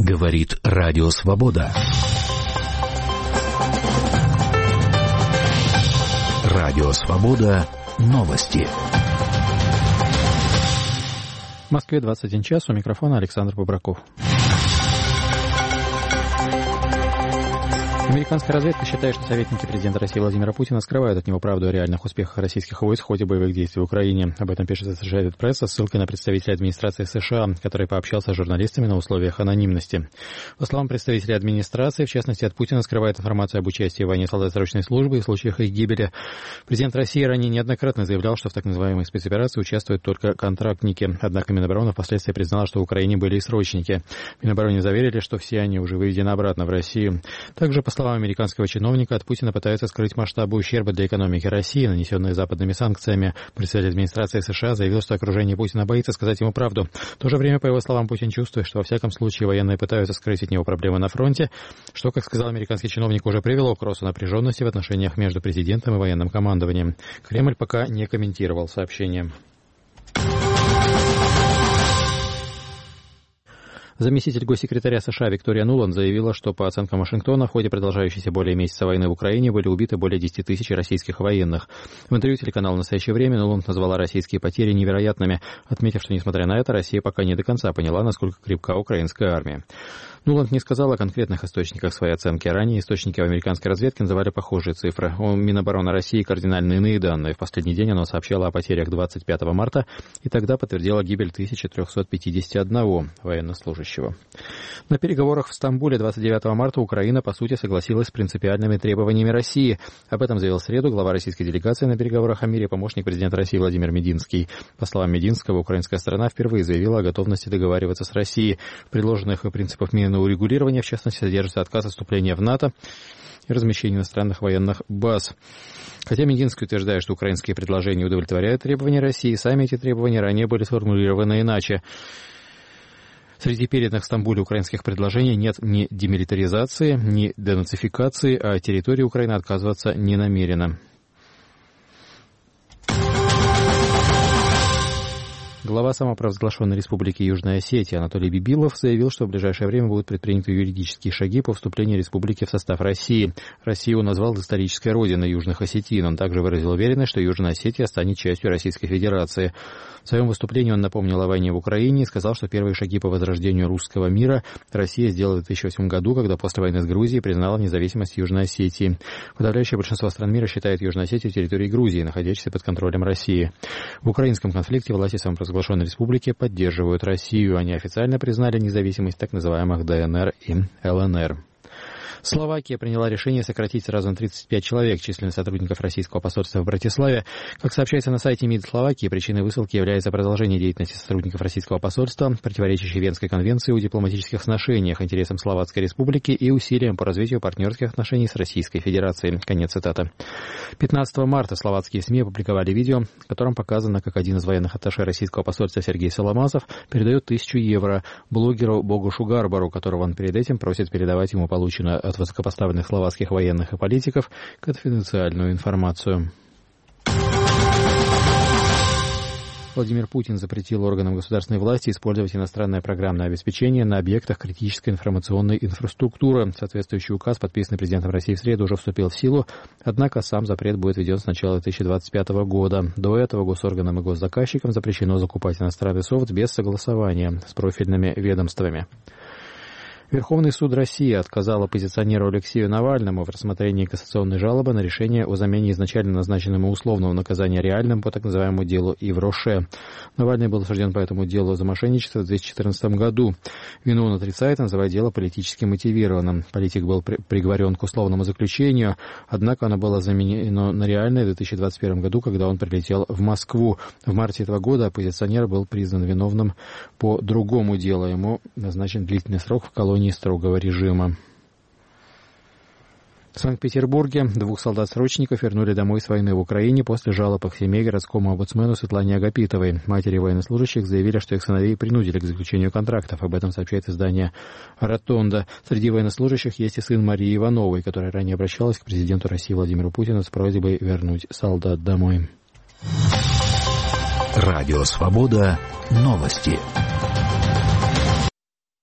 Говорит Радио Свобода. Радио Свобода. Новости. В Москве 21 час. У микрофона Александр Бобраков. Американская разведка считает, что советники президента России Владимира Путина скрывают от него правду о реальных успехах российских войск в ходе боевых действий в Украине. Об этом пишет Associated Press со ссылкой на представителя администрации США, который пообщался с журналистами на условиях анонимности. По словам представителей администрации, в частности от Путина скрывает информацию об участии в войне солдат срочной службы и случаях их гибели. Президент России ранее неоднократно заявлял, что в так называемой спецоперации участвуют только контрактники. Однако Минобороны впоследствии признала, что в Украине были и срочники. В Минобороне заверили, что все они уже выведены обратно в Россию. Также, по словам американского чиновника, от Путина пытаются скрыть масштабы ущерба для экономики России, нанесенные западными санкциями. Представитель администрации США заявил, что окружение Путина боится сказать ему правду. В то же время, по его словам, Путин чувствует, что во всяком случае военные пытаются скрыть от него проблемы на фронте, что, как сказал американский чиновник, уже привело к росту напряженности в отношениях между президентом и военным командованием. Кремль пока не комментировал сообщение. Заместитель госсекретаря США Виктория Нуланд заявила, что по оценкам Вашингтона в ходе продолжающейся более месяца войны в Украине были убиты более 10 тысяч российских военных. В интервью телеканалу «Настоящее время» Нуланд назвала российские потери невероятными, отметив, что, несмотря на это, Россия пока не до конца поняла, насколько крепка украинская армия. Нуланд не сказал о конкретных источниках своей оценки. Ранее источники в американской разведке называли похожие цифры. У Минобороны России кардинально иные данные. В последний день оно сообщало о потерях 25 марта и тогда подтвердило гибель 1351 военнослужащего. На переговорах в Стамбуле 29 марта Украина, по сути, согласилась с принципиальными требованиями России. Об этом заявил в среду глава российской делегации на переговорах о мире, помощник президента России Владимир Мединский. По словам Мединского, украинская сторона впервые заявила о готовности договариваться с Россией. В предложенных принципах мирного урегулирования, в частности, содержится отказ от вступления в НАТО и размещение иностранных военных баз. Хотя Мединский утверждает, что украинские предложения удовлетворяют требования России, сами эти требования ранее были сформулированы иначе. Среди переданных в Стамбуле украинских предложений нет ни демилитаризации, ни денацификации, а территории Украины отказываться не намерена. Глава самопровозглашенной республики Южная Осетия Анатолий Бибилов заявил, что в ближайшее время будут предприняты юридические шаги по вступлению республики в состав России. Россию он назвал исторической родиной южных осетин. Он также выразил уверенность, что Южная Осетия станет частью Российской Федерации. В своем выступлении он напомнил о войне в Украине и сказал, что первые шаги по возрождению русского мира Россия сделала в 2008 году, когда после войны с Грузией признала независимость Южной Осетии. Подавляющее большинство стран мира считает Южную Осетию территорией Грузии, находящейся под контролем России. В украинском конфликте власти самопровозглашенной республики поддерживают Россию. Они официально признали независимость так называемых ДНР и ЛНР. Словакия приняла решение сократить сразу на 35 человек численность сотрудников российского посольства в Братиславе. Как сообщается на сайте МИД Словакии, причиной высылки является продолжение деятельности сотрудников российского посольства, противоречащей Венской конвенции о дипломатических сношениях, интересам Словацкой Республики и усилиям по развитию партнерских отношений с Российской Федерацией. Конец цитаты. 15 марта словацкие СМИ опубликовали видео, в котором показано, как один из военных атташе российского посольства Сергей Соломасов передает 1000 евро блогеру Богушу Гарбару, которого он перед этим просит передавать ему полученную от высокопоставленных словацких военных и политиков конфиденциальную информацию. Владимир Путин запретил органам государственной власти использовать иностранное программное обеспечение на объектах критической информационной инфраструктуры. Соответствующий указ, подписанный президентом России в среду, уже вступил в силу, однако сам запрет будет введен с начала 2025 года. До этого госорганам и госзаказчикам запрещено закупать иностранный софт без согласования с профильными ведомствами. Верховный суд России отказал оппозиционеру Алексею Навальному в рассмотрении кассационной жалобы на решение о замене изначально назначенного условного наказания реальным по так называемому делу Ив-Роше. Навальный был осужден по этому делу за мошенничество в 2014 году. Вину он отрицает, называя дело политически мотивированным. Политик был приговорен к условному заключению, однако оно было заменено на реальное в 2021 году, когда он прилетел в Москву. В марте этого года оппозиционер был признан виновным по другому делу. Ему назначен длительный срок в колонии строгого режима. В Санкт-Петербурге 2 солдат-срочников вернули домой с войны в Украине после жалоб их семей городскому омбудсмену Светлане Агапитовой. Матери военнослужащих заявили, что их сыновей принудили к заключению контрактов. Об этом сообщает издание «Ротонда». Среди военнослужащих есть и сын Марии Ивановой, которая ранее обращалась к президенту России Владимиру Путину с просьбой вернуть солдат домой. Радио Свобода. Новости.